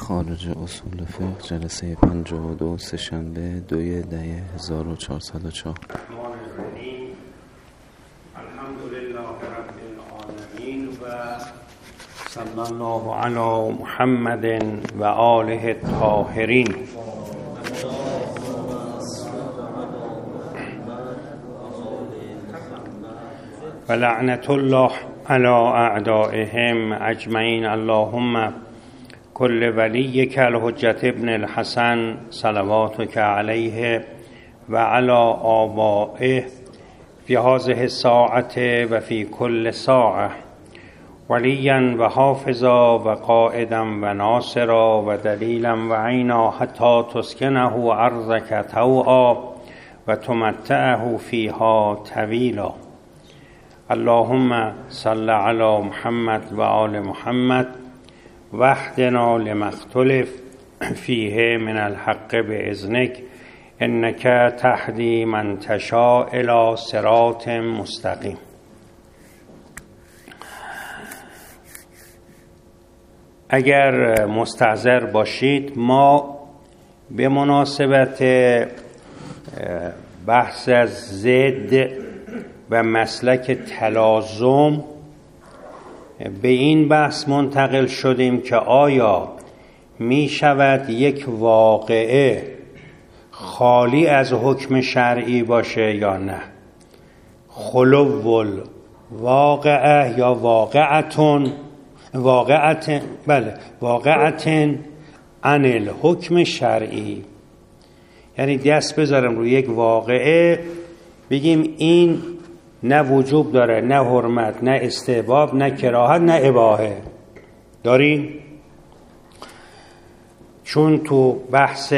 خارج اصول فقه جلسه 52 سه‌شنبه 2/10/1404. الحمدلله رب العالمین و صلی الله علی محمد و آله الطاهرین. و لعنت الله علی اعدائهم اجمعین. اللهم کل ولیک الحجة ابن الحسن صلواتک علیه و علی آبائه فی هذه الساعة و فی کل ساعة ولیا و حافظا و قائدا و ناصرا و دلیلا و عینا حتی تسکنه ارضک طوعا و تمتعه فیها طویلا. اللهم صل علی محمد و آل محمد واهدنا لما اختلف فیه من الحق باذنک انک تهدی من تشاء الی صراط مستقیم. اگر مستحضر باشید، ما به مناسبت بحث از ضد و مسلک تلازم به این بحث منتقل شدیم که آیا می شود یک واقعه خالی از حکم شرعی باشه یا نه؟ خلو الواقعه یا واقعتن عن الحکم شرعی، یعنی دست بذارم روی یک واقعه بگیم این نه وجوب داره، نه حرمت، نه استحباب، نه کراهت، نه اباحه داریم. چون تو بحث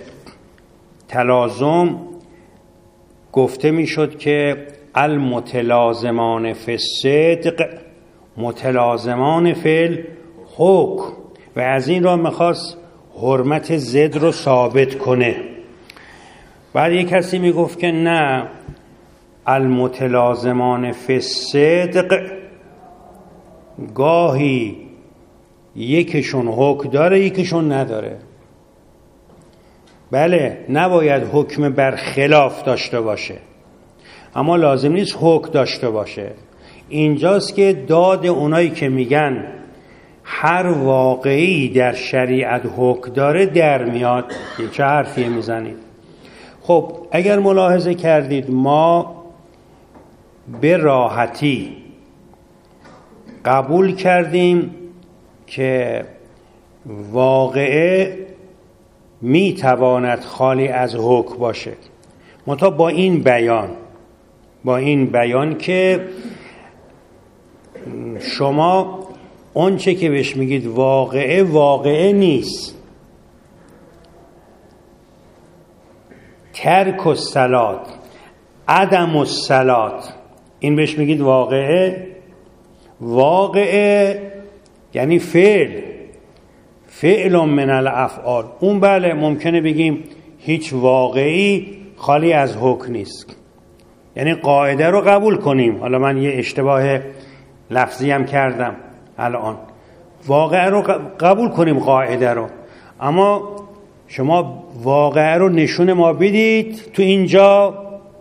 تلازم گفته میشد که المتلازمان فی الصدق متلازمان فی الحکم، و از این را میخواست حرمت ضد رو ثابت کنه. بعد یک کسی میگفت که نه، المتلازمان فی الصدق گاهی یکیشون حکم داره یکیشون نداره. بله، نباید حکم برخلاف داشته باشه، اما لازم نیست حکم داشته باشه. اینجاست که داد اونایی که میگن هر واقعی در شریعت حکم داره در میاد. چه حرفی میزنید؟ خب اگر ملاحظه کردید، ما به راحتی قبول کردیم که واقعه میتواند خالی از حکم باشه، منتها با این بیان که شما اون چه که بهش میگید واقعه نیست. ترک الصلات، عدم الصلات، این بهش میگید واقعه یعنی فعل من الافعال. اون بله ممکنه بگیم هیچ واقعی خالی از حکم نیست، یعنی قاعده رو قبول کنیم. حالا من یه اشتباه لفظی هم کردم الان، واقعه رو قبول کنیم، قاعده رو، اما شما واقعه رو نشون ما بدید. تو اینجا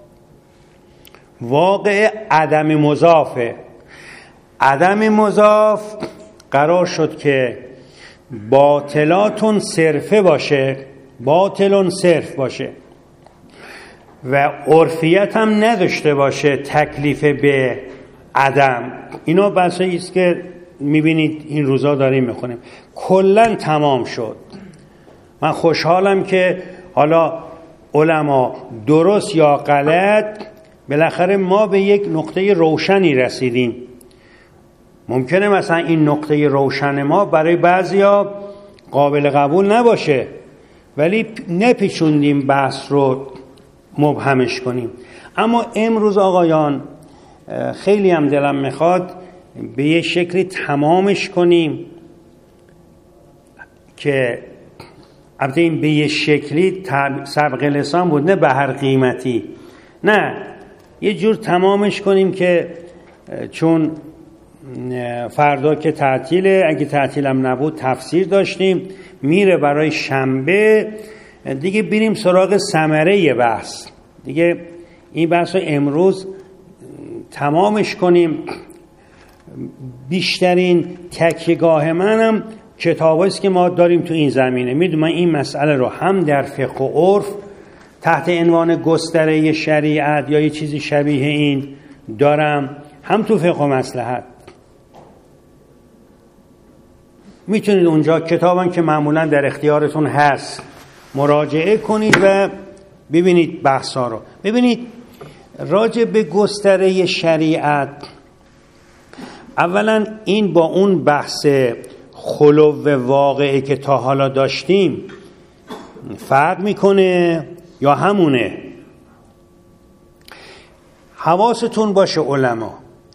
واقع عدم مضافه. عدم مضاف قرار شد که باطلاتون صرفه باشه، باطلون صرف باشه و عرفیت هم نداشته باشه، تکلیف به عدم. اینا بحثایی است که میبینید این روزا داریم میخونیم. کلن تمام شد. من خوشحالم که حالا علما درست یا غلط بالاخره ما به یک نقطه روشنی رسیدیم. ممکنه مثلا این نقطه روشن ما برای بعضیا قابل قبول نباشه، ولی نپیچوندیم بحث رو مبهمش کنیم. اما امروز آقایان خیلی هم دلم میخواد به یه شکلی تمامش کنیم که البته این به یه شکلی سبق لسان بود، نه به هر قیمتی، نه، یه جور تمامش کنیم که چون فردا که تعطیله، اگه تعطیلم نبود تفسیر داشتیم، میره برای شنبه دیگه بریم سراغ ثمره بحث. دیگه این بحث رو امروز تمامش کنیم. بیشترین تکیه‌گاه منم کتابایی است که ما داریم تو این زمینه. میدونم این مسئله رو هم در فقه و عرف تحت عنوان گستره شریعت یا یه چیزی شبیه این دارم، هم تو فقه و مصلحت. میتونید اونجا کتابن که معمولا در اختیارتون هست مراجعه کنید و ببینید بحثا رو. ببینید راجع به گستره شریعت، اولا این با اون بحث خلو واقعی که تا حالا داشتیم فرق میکنه یا همونه؟ حواستون باشه علما،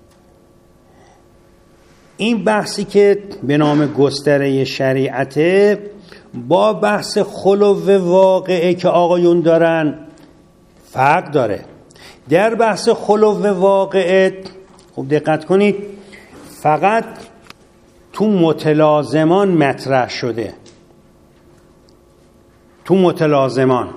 این بحثی که به نام گستره شریعته با بحث خلو واقعی که آقایون دارن فرق داره. در بحث خلو واقعی خوب دقت کنید، فقط تو متلازمان مطرح شده. تو متلازمان،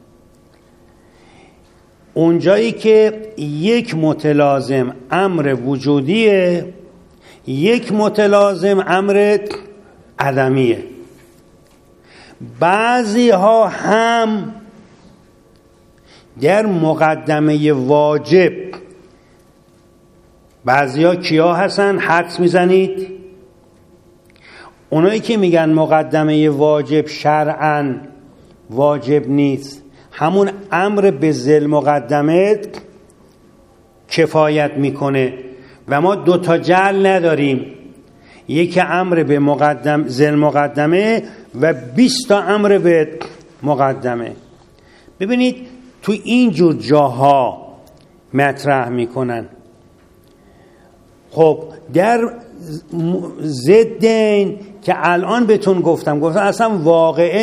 اونجایی که یک متلازم امر وجودیه، یک متلازم امر عدمیه. بعضی ها هم در مقدمه واجب، بعضی ها کیا هستن؟ حدس میزنید؟ اونایی که میگن مقدمه واجب شرعاً واجب نیست، همون امر به ذل مقدمه کفایت میکنه و ما 2 جعل نداریم، یک امر به ذل مقدمه و 20 امر به مقدمه. ببینید تو این جور جاها مطرح میکنن. خب در ضدین که الان بهتون گفتم اصلا واقعه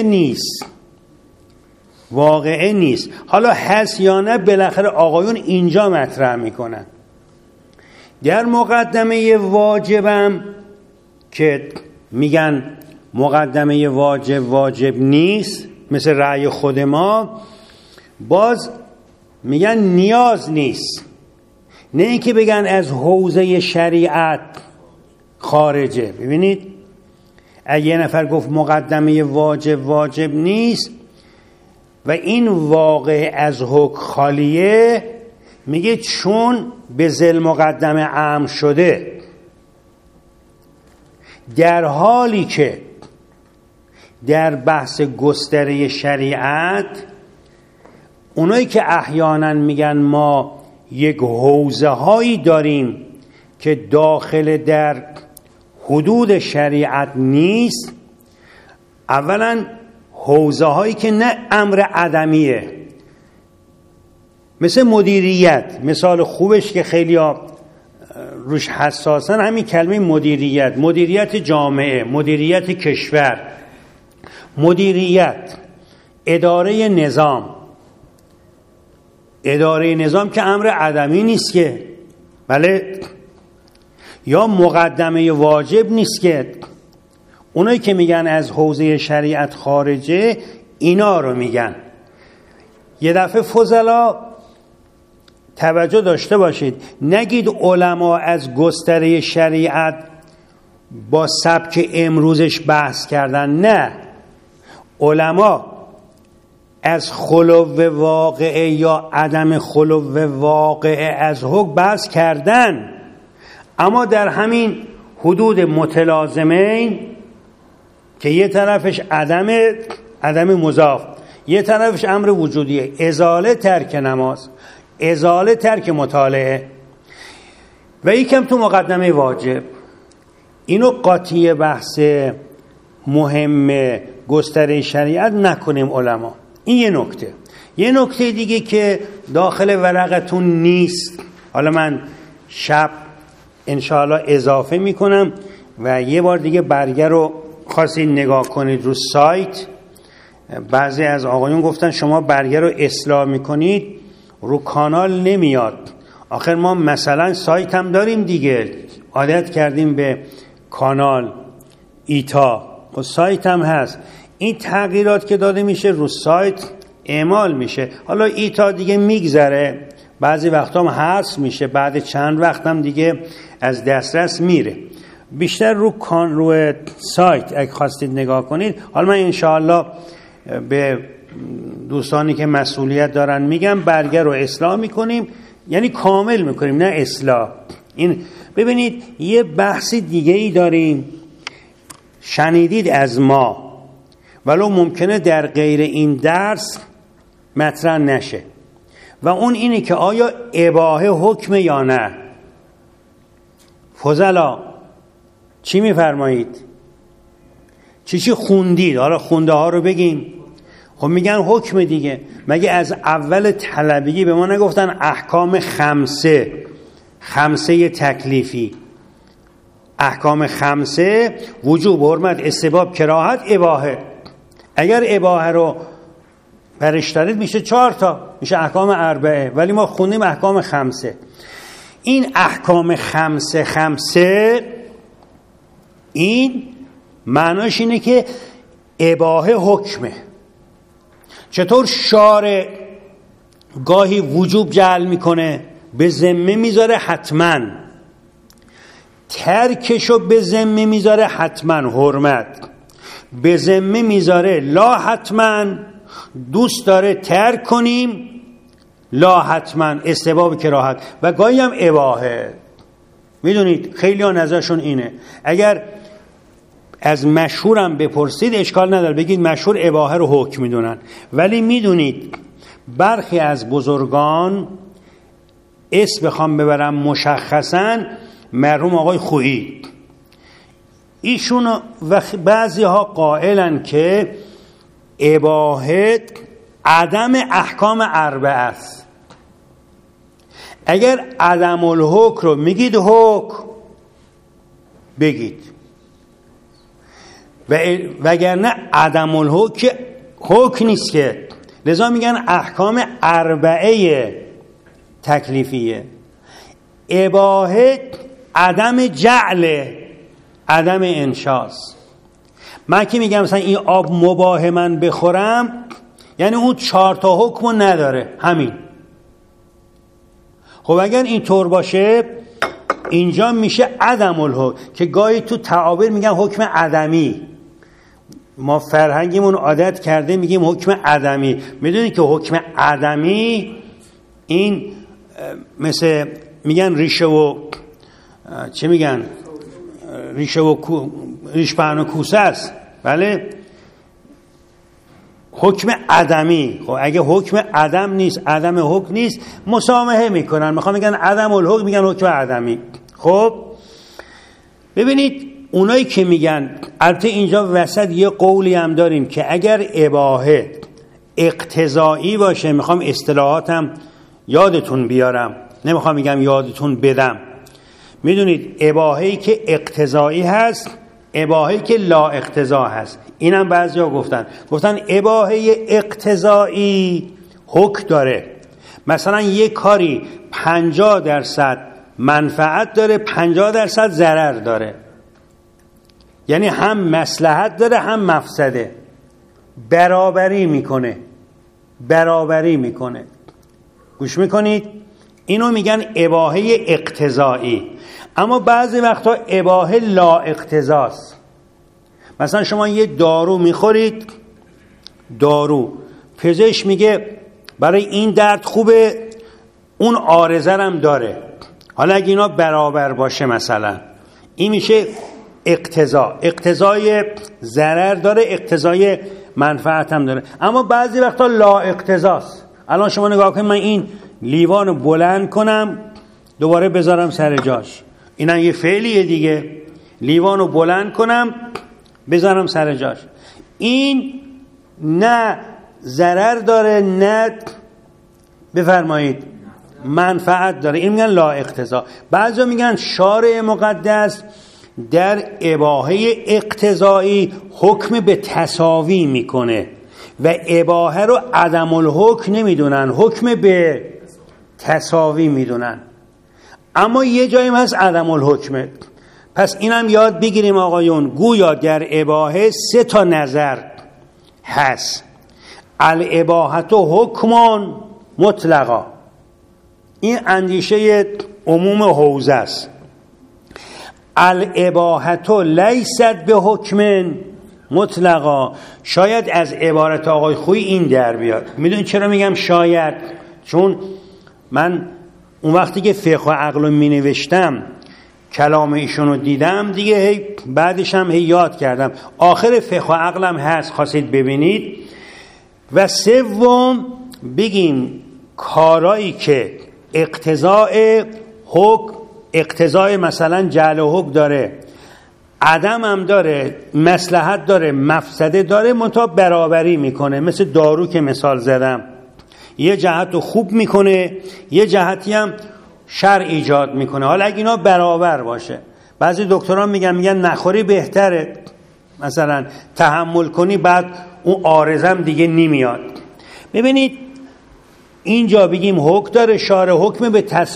نیست، حالا هست یا نه بالاخره آقایون اینجا مطرح میکنن. در مقدمه واجبم که میگن مقدمه واجب نیست، مثل رأی خود ما، باز میگن نیاز نیست، نه اینکه بگن از حوزه شریعت خارجه. ببینید اگه یه نفر گفت مقدمه واجب نیست و این واقع از حکم خالیه، میگه چون به ذل مقدمه عام شده، در حالی که در بحث گستره شریعت اونایی که احیانا میگن ما یک حوزه هایی داریم که داخل در حدود شریعت نیست، اولا حوزه هایی که نه امر عدمیه، مثل مدیریت. مثال خوبش که خیلی ها روش حساسن همین کلمه مدیریت جامعه، مدیریت کشور، مدیریت اداره نظام که امر عدمی نیست که، بله، یا مقدمه واجب نیست که. اونایی که میگن از حوزه شریعت خارجه، اینا رو میگن. یه دفعه فضلا توجه داشته باشید، نگید علما از گستره شریعت با سبک امروزش بحث کردن، نه، علما از خلو واقعه یا عدم خلو واقعه از حکم بحث کردن، اما در همین حدود متلازمین که یه طرفش عدم مضاف، یه طرفش امر وجودیه، ازاله ترک نماز، ازاله ترک مطالعه، و یکم تو مقدمه واجب. اینو قاطی بحث مهم گستره شریعت نکنیم علما. این یه نکته. یه نکته دیگه که داخل ورقتون نیست، حالا من شب انشاءالله اضافه میکنم و یه بار دیگه برگه رو خواستید نگاه کنید رو سایت. بعضی از آقایون گفتن شما برگه رو اصلاح میکنید رو کانال نمیاد. آخر ما مثلا سایت هم داریم دیگه، عادت کردیم به کانال ایتا. خب سایت هم هست. این تغییرات که داده میشه رو سایت اعمال میشه. حالا ایتا دیگه میگذره، بعضی وقتا هم حذف میشه، بعد چند وقت هم دیگه از دسترس میره. بیشتر روی سایت اگه خواستید نگاه کنید. حالا من انشاءالله به دوستانی که مسئولیت دارن میگم برگه رو اصلاح میکنیم، یعنی کامل میکنیم، نه اصلاح. این ببینید یه بحث دیگه ای داریم، شنیدید از ما، ولو ممکنه در غیر این درس مطرح نشه، و اون اینه که آیا اباحه حکم یا نه. فضلا چی میفرمایید؟ چی خوندید؟ حالا خونده ها رو بگیم. خب میگن حکم دیگه. مگه از اول طلبگی به ما نگفتن احکام خمسه تکلیفی؟ احکام خمسه: وجوب، حرمت، استحباب، کراهت، اباحه. اگر اباحه رو برش دارید میشه 4 تا، میشه احکام 4، ولی ما خوندیم احکام 5. این احکام 5 این معناش اینه که اباحه حکمه. چطور شارع گاهی وجوب جعل میکنه، به ذمه میذاره حتما، ترکشو به ذمه میذاره حتما حرمت، به ذمه میذاره لا حتما، دوست داره ترک کنیم لا حتما، استحباب، کراهت، و گاهی هم اباحه. میدونید خیلی ها نظرشون اینه. اگر از مشهورم بپرسید اشکال نداره، بگید مشهور اباحه رو حکم میدونن، ولی میدونید برخی از بزرگان، اسم بخوام ببرم مشخصا، مرحوم آقای خویی، ایشون و بعضی ها قائلن که اباحه عدم احکام 4 است. اگر عدم الحکم رو میگید حکم بگید، وگرنه عدم الحکم حکم نیست که. لذا میگن احکام 4 تکلیفیه. اباحه عدم جعل، عدم انشاست. من که میگم مثلا این آب مباح من بخورم، یعنی اون 4 تا حکمو نداره، همین. خب اگر این طور باشه اینجا میشه عدم الحکم، که گاهی تو تعابیر میگن حکم عدمی. ما فرهنگیمون عادت کرده میگیم حکم عدمی. میدونید که حکم عدمی این مثل میگن ریشه و چه میگن، ریش پهن و کوسه است. بله، حکم عدمی. خب اگه حکم عدم نیست، عدم حکم نیست، مسامحه میکنن، میخوام میگن عدم الحکم، میگن حکم عدمی. خب ببینید اونایی که میگن، البته اینجا وسط یه قولی هم داریم که اگر اباحه اقتضایی باشه، میخوام اصطلاحاتم یادتون بیارم، نمیخوام میگم یادتون بدم. میدونید اباحه‌ای که اقتضایی هست، اباحه‌ای که لا اقتضا هست. اینم بعضیا گفتن اباحه اقتضایی حکم داره. مثلا یه کاری 50% منفعت داره، 50% ضرر داره، یعنی هم مصلحت داره هم مفسده، برابری میکنه. گوش میکنید؟ اینو میگن اباحه اقتضایی. اما بعضی وقتا اباحه لا اقتضاست. مثلا شما یه دارو میخورید، دارو پزشک میگه برای این درد خوبه، اون عارضه هم داره. حالا اگه اینا برابر باشه، مثلا این میشه اقتضا. اقتضای ضرر داره، اقتضای منفعت هم داره. اما بعضی وقتا لا اقتضاست. الان شما نگاه کنید، من این لیوانو بلند کنم دوباره بذارم سر جاش، اینا یه فعلیه دیگه. لیوانو بلند کنم بذارم سر جاش، این نه ضرر داره نه بفرمایید منفعت داره. این میگن لا اقتضا. بعضیا میگن شارع مقدس در اباحه اقتضایی حکم به تساوی میکنه و اباحه رو عدم الحکم نمیدونن، حکم به تساوی میدونن. اما یه جایی هست عدم الحکمه. پس اینم یاد بگیریم آقایون، گویا در اباحه 3 تا نظر هست. الاباحة حکم مطلقا، این اندیشه عموم حوزه است. الاباحة لیست به حکم مطلقا، شاید از عبارت آقای خویی این در بیاد. میدونید چرا میگم شاید؟ چون من اون وقتی که فقه و عقل رو می نوشتم کلام ایشون رو دیدم دیگه، بعدش هم یاد کردم. آخر فقه و عقلم هست، خواستید ببینید. و سوم بگیم کارایی که اقتضای مثلا جعل حکم داره، عدم هم داره، مصلحت داره، مفسده داره، منتها برابری میکنه. مثل دارو که مثال زدم، یه جهت رو خوب میکنه، یه جهتی هم شر ایجاد میکنه. حالا اگه اینا برابر باشه، بعضی دکتران میگن نخوری بهتره، مثلا تحمل کنی بعد اون عارضم دیگه نمیاد. ببینید اینجا بگیم حکم داره شارع، حکم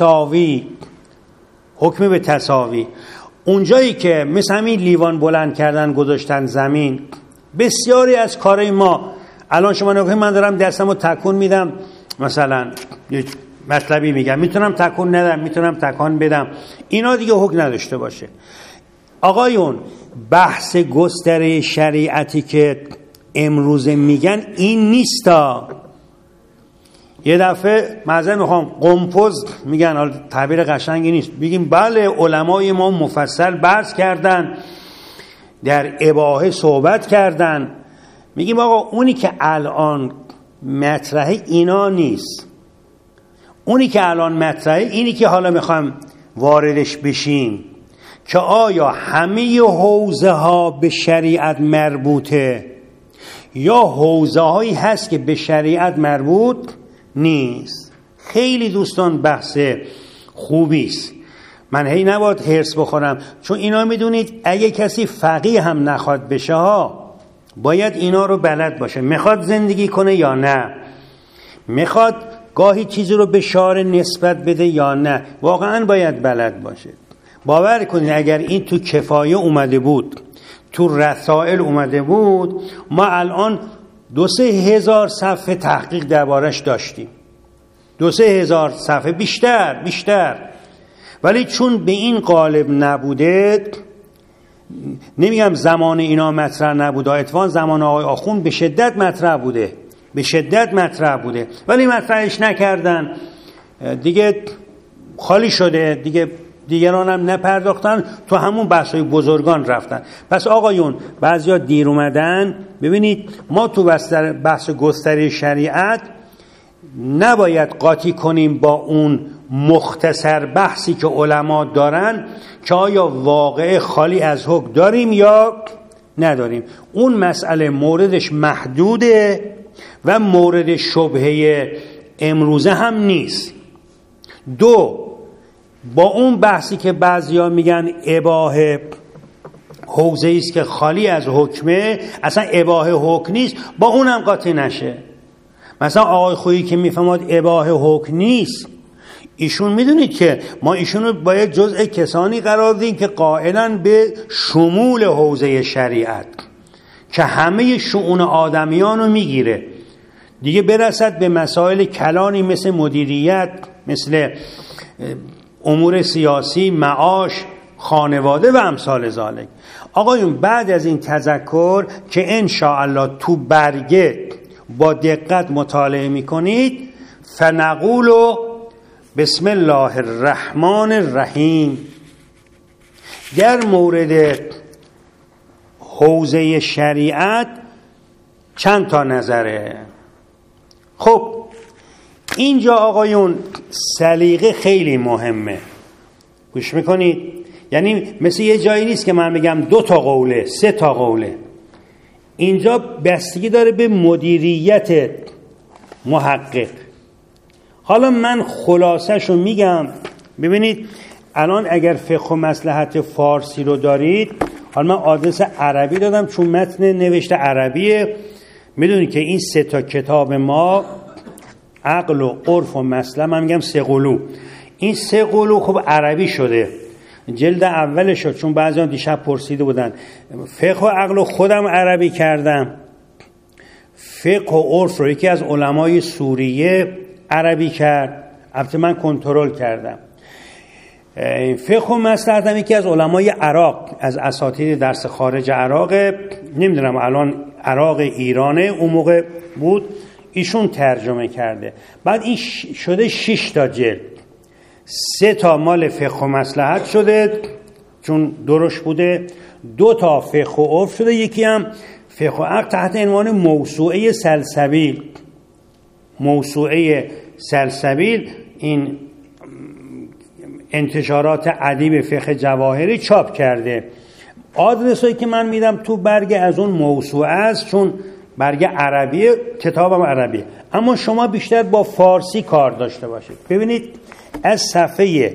به تساوی. اونجایی که مثل همین لیوان بلند کردن گذاشتن زمین، بسیاری از کارهای ما الان شما نگاه، من دارم دستمو تکون میدم، مثلا یه مطلبی میگم، میتونم تکون ندم، میتونم تکان بدم، اینا دیگه حکم نداشته باشه. آقایون بحث گستره شریعتی که امروز میگن این نیستا. یه دفعه معذرت میخوام قمپوز میگن، حالا تعبیر قشنگی نیست، بگیم بله علمای ما مفصل بحث کردن، در اباحه صحبت کردن. میگیم آقا اونی که الان مطرحه اینا نیست، اونی که الان مطرحه اینی که حالا میخوام واردش بشیم که آیا همه حوزه ها به شریعت مربوطه یا حوزه هایی هست که به شریعت مربوط نیست. خیلی دوستان بحث خوبی است، من هی نباید هرس بخورم، چون اینا میدونید اگه کسی فقیه هم نخواد بشه ها، باید اینا رو بلد باشه. میخواد زندگی کنه یا نه، میخواد گاهی چیزی رو به شارع نسبت بده یا نه، واقعا باید بلد باشه. باور کنید اگر این تو کفایه اومده بود، تو رسائل اومده بود، ما الان 2-3 هزار صفحه تحقیق دربارش داشتیم، 2-3 هزار صفحه بیشتر. ولی چون به این قالب نبوده، نمیگم زمان اینا مطرح نبوده، اتفاقا زمان آقای آخوند به شدت مطرح بوده، ولی مطرحش نکردن دیگه، خالی شده دیگه، دیگران هم نپرداختن، تو همون بحثای بزرگان رفتن. پس آقایون بعضیا دیر اومدن. ببینید ما تو بحث گستره شریعت نباید قاطی کنیم با اون مختصر بحثی که علما دارن که آیا واقع خالی از حکم داریم یا نداریم. اون مسئله موردش محدوده و مورد شبهه امروزه هم نیست. 2 با اون بحثی که بعضیا میگن اباحه حوزه است که خالی از حکمه، اصلا اباحه حکم نیست، با اونم قاطی نشه. مثلا آقای خویی که میفهمد اباحه حکم نیست، ایشون میدونید که ما ایشون رو باید جزء کسانی قرار دیم که قائلن به شمول حوزه شریعت که همه شؤون آدمیان رو میگیره دیگه، برسد به مسائل کلانی مثل مدیریت، مثل امور سیاسی، معاش، خانواده و امثال ذالک. آقایون بعد از این تذکر که انشاءالله تو برگه با دقت مطالعه میکنید، فنقول بسم الله الرحمن الرحیم. در مورد حوزه شریعت چند تا نظره. خب اینجا آقایون سلیقه خیلی مهمه، گوش میکنید؟ یعنی مثل یه جایی نیست که من بگم 2 تا قوله 3 تا قوله. اینجا بستگی داره به مدیریت محقق. حالا من خلاصه‌شو میگم. ببینید الان اگر فقه و مصلحت فارسی رو دارید، حالا من آدرس عربی دادم چون متن نوشته عربیه. میدونید که این 3 تا کتاب ما، عقل و عرف و مسلم، من میگم 3 قلو، این 3 قلو خب عربی شده. جلد اولش شد، چون بعضیان دیشب پرسیده بودن. فقه و عقل رو خودم عربی کردم، فقه و عرف رو یکی از علمای سوریه عربی کرد، البته من کنترل کردم. فقه و مصلحت یکی از علمای عراق، از اساتید درس خارج عراق، نمیدونم الان عراق ایرانه، اون موقع بود، ایشون ترجمه کرده. بعد این شده 6 تا جلد، 3 تا مال فقه و مصلحت شده چون درش بوده، 2 تا فقه و عرف شده، یکی هم فقه و عقل تحت عنوان موسوعه سلسبیل. موسوعه سلسبیل این انتشارات ادیب فقه جواهری چاپ کرده. آدرسایی که من میدم تو برگ از اون موسوعه است، چون برگ عربیه، کتابم عربیه، اما شما بیشتر با فارسی کار داشته باشید. ببینید از صفحه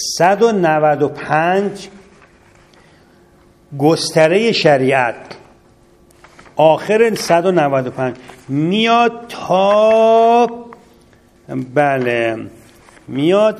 195 گستره شریعت، آخر 195 میاد تا میاد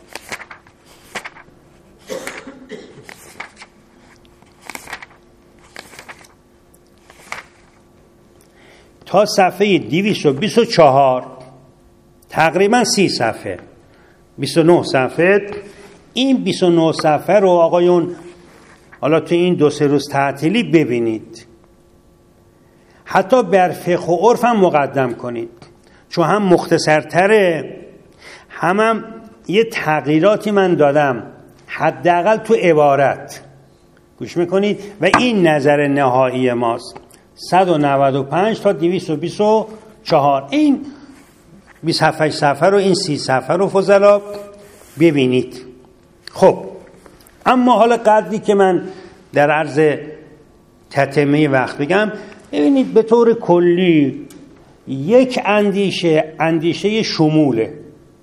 تا صفحه 224، تقریبا 30 صفحه، 29 صفحه. این 29 صفحه رو آقایون حالا تو این 2-3 روز تعطیلی ببینید، حتی بر فقه و عرف هم مقدم کنید، چون هم مختصرتره، هم یه تغییراتی من دادم حداقل تو عبارت، گوش میکنید. و این نظر نهایی ماست، 195 تا 224. این 28 صفحه رو، این 30 صفحه رو فضلا ببینید. خب اما حالا قدری که من در عرض تتمه وقت بگم، ببینید به طور کلی یک اندیشه شموله.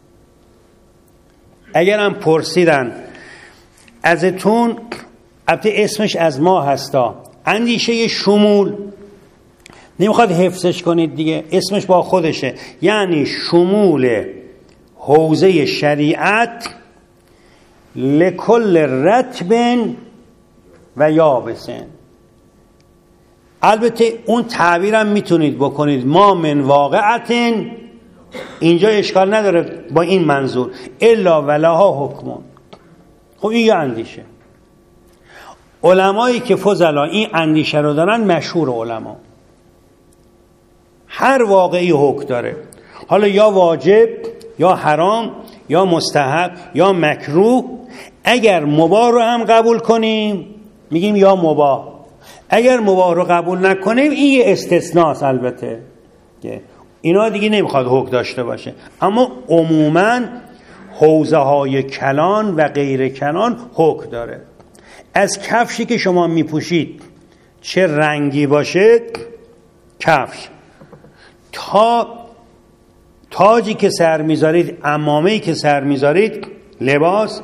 اگرم پرسیدن ازتون، البته اسمش از ما هستا، اندیشه شمول، نمیخواد حفظش کنید دیگه، اسمش با خودشه، یعنی شمول حوزه شریعت لکل رطب و یابسن. البته اون تعبیرم میتونید بکنید ما من واقعتن، اینجا اشکال نداره با این منظور، الا ولها حکمون. خب این یه اندیشه. علمایی که فضلا این اندیشه رو دارن مشهور علما، هر واقعی حکم داره، حالا یا واجب یا حرام یا مستحب یا مکروه. اگر مباح رو هم قبول کنیم میگیم یا مباح، اگر مباح رو قبول نکنیم این یه استثناست. البته اینا دیگه نمیخواد حکم داشته باشه، اما عموما حوزه های کلان و غیر کلان حکم داره. از کفشی که شما میپوشید چه رنگی باشه کفش، تا تاجی که سر میذارید، عمامه‌ای که سر میذارید، لباس،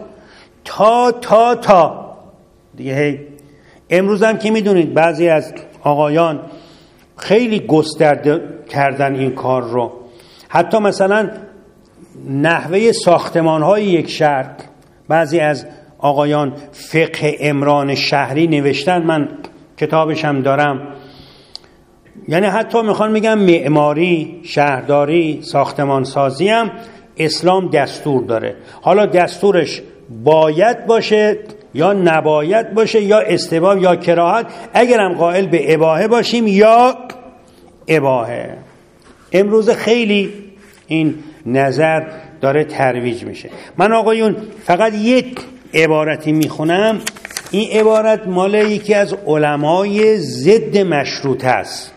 تا دیگه. امروز هم که میدونید بعضی از آقایان خیلی گسترده کردن این کار رو، حتی مثلا نحوه ساختمان‌های یک شهر، بعضی از آقایان فقه عمران شهری نوشتن، من کتابش هم دارم. یعنی حتی میخوان میگم معماری، شهرداری، ساختمان سازی هم اسلام دستور داره. حالا دستورش باید باشه یا نباید باشه، یا استحباب یا کراهت، اگرم قائل به اباحه باشیم یا اباحه. امروز خیلی این نظر داره ترویج میشه. من آقایون فقط یک عبارتی میخونم، این عبارت مال یکی از علمای ضد مشروطه است.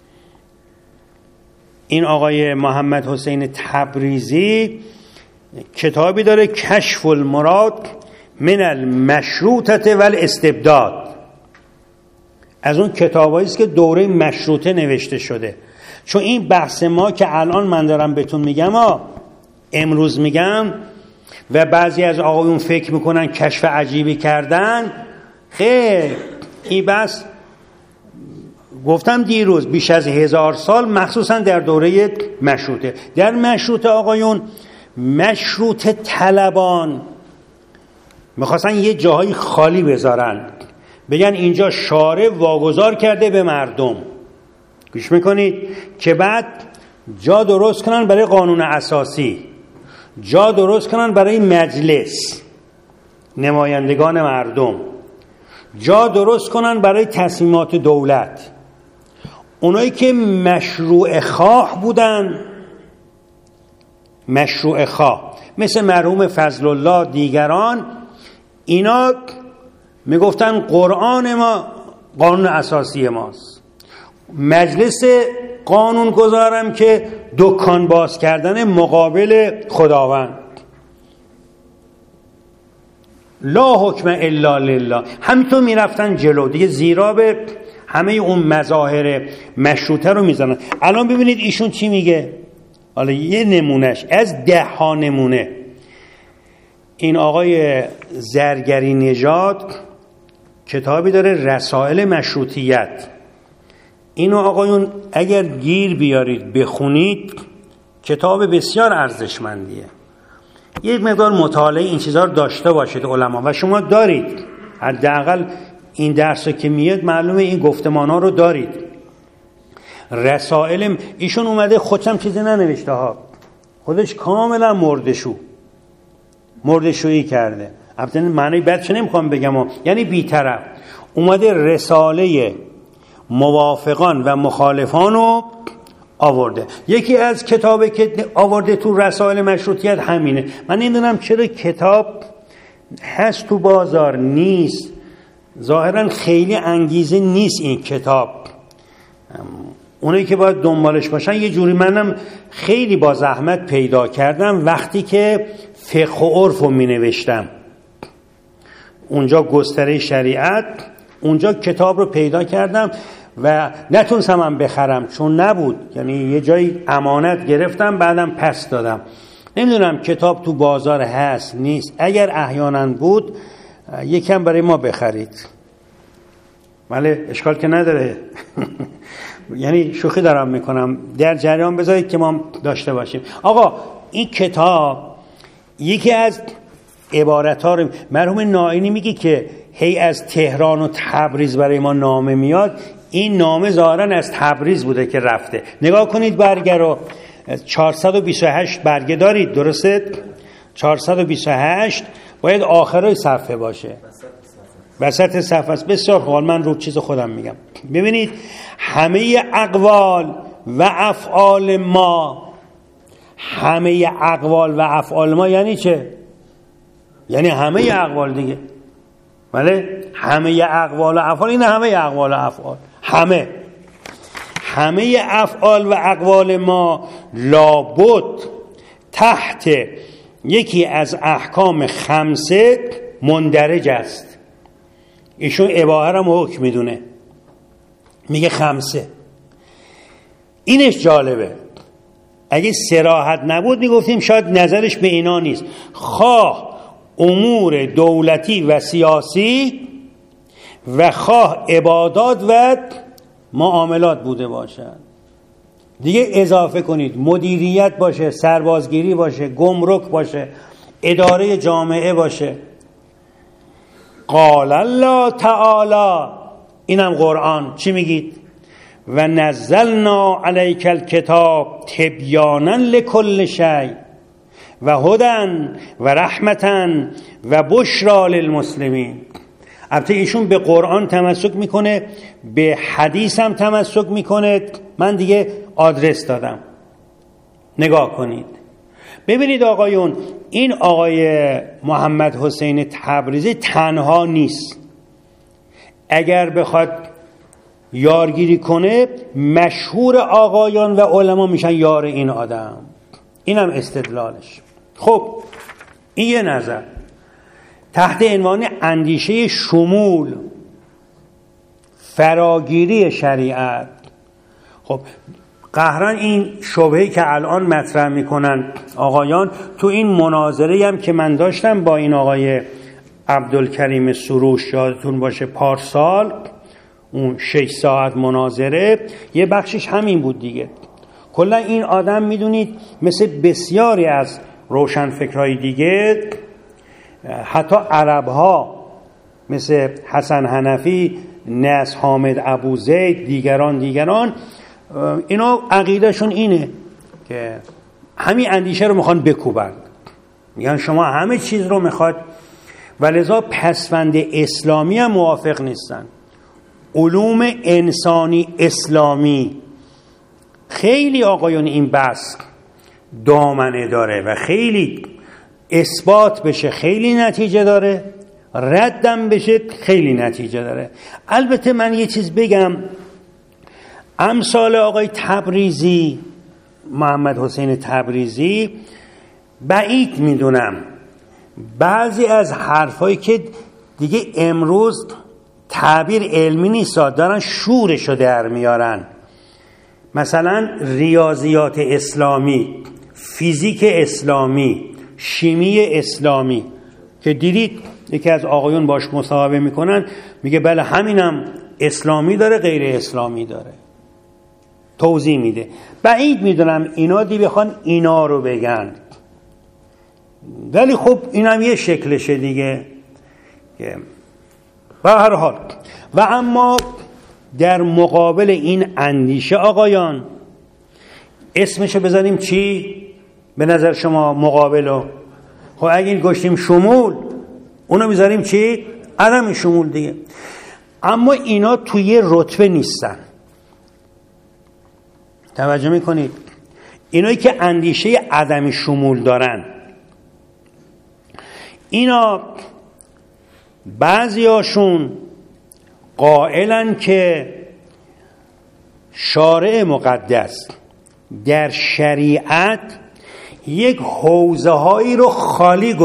این آقای محمد حسین تبریزی کتابی داره، کشف المراد من المشروطه و الاستبداد. از اون کتابایی است که دوره مشروطه نوشته شده. چون این بحث ما که الان من دارم بهتون میگم، امروز میگم، و بعضی از آقایون فکر میکنن کشف عجیبی کردن، خیر، این بحث گفتم دیروز بیش از 1000 سال، مخصوصا در دوره مشروطه. در مشروطه آقایون، مشروطه طلبان میخواستن یه جاهای خالی بذارن، بگن اینجا شارع واگذار کرده به مردم، گوش میکنید، که بعد جا درست کنن برای قانون اساسی، جا درست کنن برای مجلس نمایندگان مردم، جا درست کنن برای تصمیمات دولت. اونایی که مشروع خواه بودن، مشروع خواه مثل مرحوم فضل الله دیگران، اینا میگفتن قرآن ما قانون اساسی ماست. مجلس قانون گذارم که دکان باز کردن مقابل خداوند، لا حکم الا لله. همینطور میرفتن جلو دیگه، زیرا به همه اون مظاهر مشروطه رو میزنن. الان ببینید ایشون چی میگه، حالا یه نمونهش از 10 ها نمونه. این آقای زرگری نژاد کتابی داره، رسائل مشروطیت. اینو آقایون اگر گیر بیارید بخونید، کتاب بسیار ارزشمندیه. یک مقدار مطالعه این چیزها رو داشته باشید علما، و شما دارید، حداقل این درس که میاد معلومه این گفتمان‌ها رو دارید. رسائل ایشون اومده، خودشم چیزی ننوشته ها، خودش کاملا مردشویی کرده. البته معنی بدش نمیخوام بگم، یعنی بی‌طرف اومده رساله موافقان و مخالفان رو آورده. یکی از کتابی که آورده تو رسائل مشروطیت همینه. من نمیدونم چرا کتاب هست تو بازار نیست، ظاهرا خیلی انگیزه نیست این کتاب. اونایی که باید دنبالش باشن، یه جوری منم خیلی با زحمت پیدا کردم وقتی که فقه و عرف رو می نوشتم، اونجا گستره شریعت، اونجا کتاب رو پیدا کردم و نتونستم هم بخرم چون نبود، یعنی یه جایی امانت گرفتم بعدم پس دادم. نمیدونم کتاب تو بازار هست نیست، اگر احیانا بود یکم برای ما بخرید. بله اشکال که نداره یعنی شوخی دارم میکنم، در جریان بذارید که ما داشته باشیم. آقا این کتاب یکی از عبارت‌ها رو مرحوم نائینی میگه که هی از تهران و تبریز برای ما نامه میاد، این نامه ظاهراً از تبریز بوده که رفته. نگاه کنید برگه رو، 428 برگه دارید درسته؟ 428 باید آخرای صفحه باشه، وسط صفحه است. بسیار خوب، من رو چیز خودم میگم. ببینید همه اقوال و افعال ما، همه اقوال و افعال ما یعنی چه؟ یعنی همه اقوال دیگه. بله همه اقوال و افعال، این همه اقوال و افعال، همه افعال و اقوال ما لابد تحت یکی از احکام خمسه مندرج است. ایشون اباحه هم حکم میدونه، میگه خمسه. اینش جالبه، اگه صراحت نبود میگفتیم شاید نظرش به اینا نیست. خواه امور دولتی و سیاسی و خواه عبادات و معاملات بوده باشد. دیگه اضافه کنید مدیریت باشه، سربازگیری باشه، گمرک باشه، اداره جامعه باشه. قال الله تعالی، اینم قرآن، چی میگید؟ و نزلنا علیک الکتاب تبیانا لکل شیء و هدی و رحمتا و بشری للمسلمین. البته ایشون به قرآن تمسک میکنه، به حدیث هم تمسک میکنه. من دیگه آدرس دادم، نگاه کنید. ببینید آقایون، این آقای محمد حسین تبریزی تنها نیست. اگر بخواد یارگیری کنه، مشهور آقایان و علما میشن یار این آدم. اینم استدلالش. خب این یه نظر تحت عنوان اندیشه شمول، فراگیری شریعت. خب قهرن این شبهه‌ای که الان مطرح میکنن آقایان، تو این مناظره هم که من داشتم با این آقای عبدالکریم سروش، یادتون باشه پارسال، اون 6 ساعت مناظره، یه بخشش همین بود دیگه. کلا این آدم میدونید مثل بسیاری از روشنفکرهای دیگه حتی عرب ها مثل حسن حنفی، نصر حامد ابوزید، دیگران اینا عقیدهشون اینه که همین اندیشه رو میخوان بکوبن، میگن شما همه چیز رو میخواد، و لذا پسوند اسلامی هم موافق نیستن. علوم انسانی اسلامی خیلی آقایون این بحث دامنه داره و خیلی اثبات بشه خیلی نتیجه داره، ردم بشه خیلی نتیجه داره. البته من یه چیز بگم، امثال آقای تبریزی، محمد حسین تبریزی، بعید میدونم بعضی از حرفایی که دیگه امروز تعبیر علمی نیست دارن شورشو در میارن، مثلا ریاضیات اسلامی، فیزیک اسلامی، شیمی اسلامی که دیدید یکی از آقایون باش مصاحبه میکنن میگه بله همینم اسلامی داره غیر اسلامی داره، توضیح میده. بعید میدونم اینا بخوان اینا رو بگن، ولی خب اینم یه شکلشه دیگه. به هر حال و اما در مقابل این اندیشه آقایان اسمشو بذاریم چی؟ به نظر شما مقابلو؟ خب اگه گشتیم شمول اونو بذاریم چی؟ عدم شمول دیگه. اما اینا توی رتبه نیستن، توجه میکنید؟ اینایی که اندیشه عدم شمول دارن اینا بعضیاشون قائلن که شارع مقدس در شریعت یک حوزه هایی رو خالی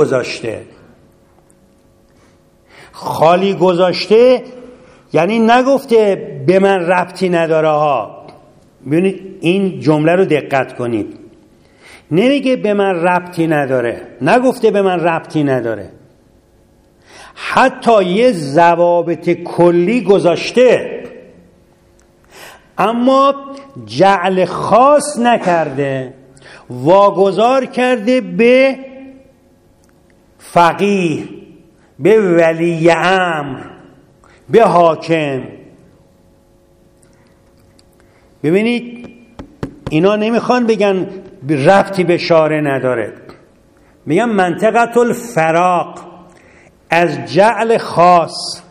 گذاشته، یعنی نگفته به من ربطی نداره ها. ببینید این جمله رو دقت کنید، نمیگه به من ربطی نداره، نگفته به من ربطی نداره، حتی یه ضوابط کلی گذاشته اما جعل خاص نکرده، واگذار کرده به فقیه، به ولی امر، به حاکم. ببینید اینا نمیخوان بگن ربطی به شارع نداره، میگن منطقه الفراق، از جعل خاص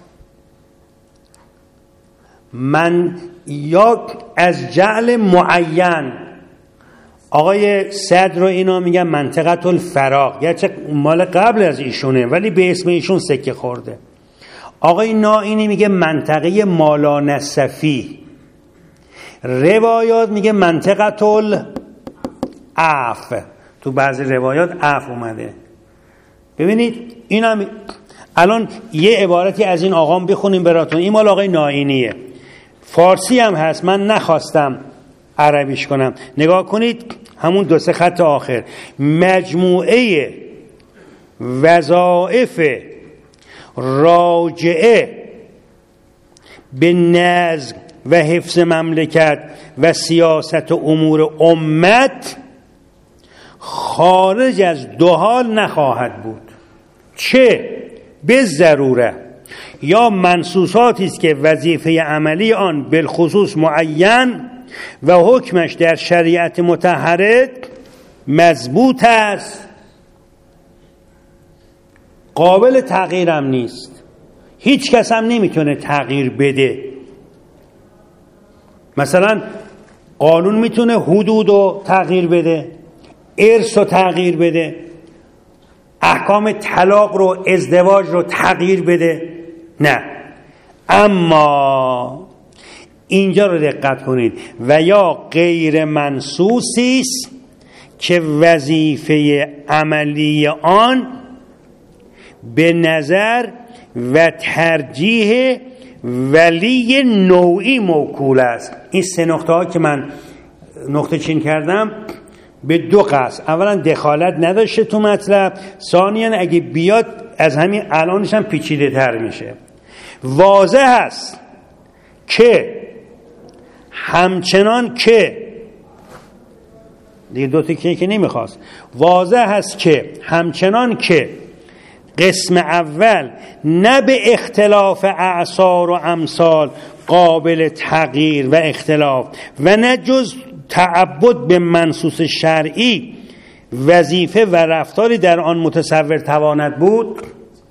من یا از جعل معین. آقای صدر رو اینا میگن منطقه الفراق، گرچه مال قبل از ایشونه ولی به اسم ایشون سکه خورده. آقای نائینی میگه منطقه مالانصفی، روایات میگه منطقه العف، تو بعضی روایات عف اومده. ببینید اینم الان یه عبارتی از این آقام بخونیم براتون، این مال آقای نائینیه، فارسی هم هست، من نخواستم عربیش کنم. نگاه کنید همون 2-3 خط آخر، مجموعه وظایف راجعه به نظم و حفظ مملکت و سیاست و امور امت خارج از 2 حال نخواهد بود، چه به ضروره یا منصوصاتی است که وظیفه عملی آن بالخصوص معین و حکمش در شریعت مطهره مضبوط است، قابل تغییرم نیست، هیچ کس هم نمیتونه تغییر بده. مثلا قانون میتونه حدود رو تغییر بده، ارث رو تغییر بده، احکام طلاق رو، ازدواج رو تغییر بده؟ نه. اما اینجا رو دقت کنید، و یا غیر منصوصی است که وظیفه عملی آن به نظر و ترجیح ولی نوعی موکول است. این 3 نقطه ها که من نقطه چین کردم به 2 قصد، اولا دخالت نداشته تو مطلب، ثانیاً اگه بیاد از همین الانش هم پیچیده تر میشه. واضح است که همچنان که دیگه 2 تا که نمیخواست، واضح است که همچنان که قسم اول نه به اختلاف اعصار و امثال قابل تغییر و اختلاف و نه جز تعبد به منصوص شرعی وظیفه و رفتاری در آن متصور تواند بود،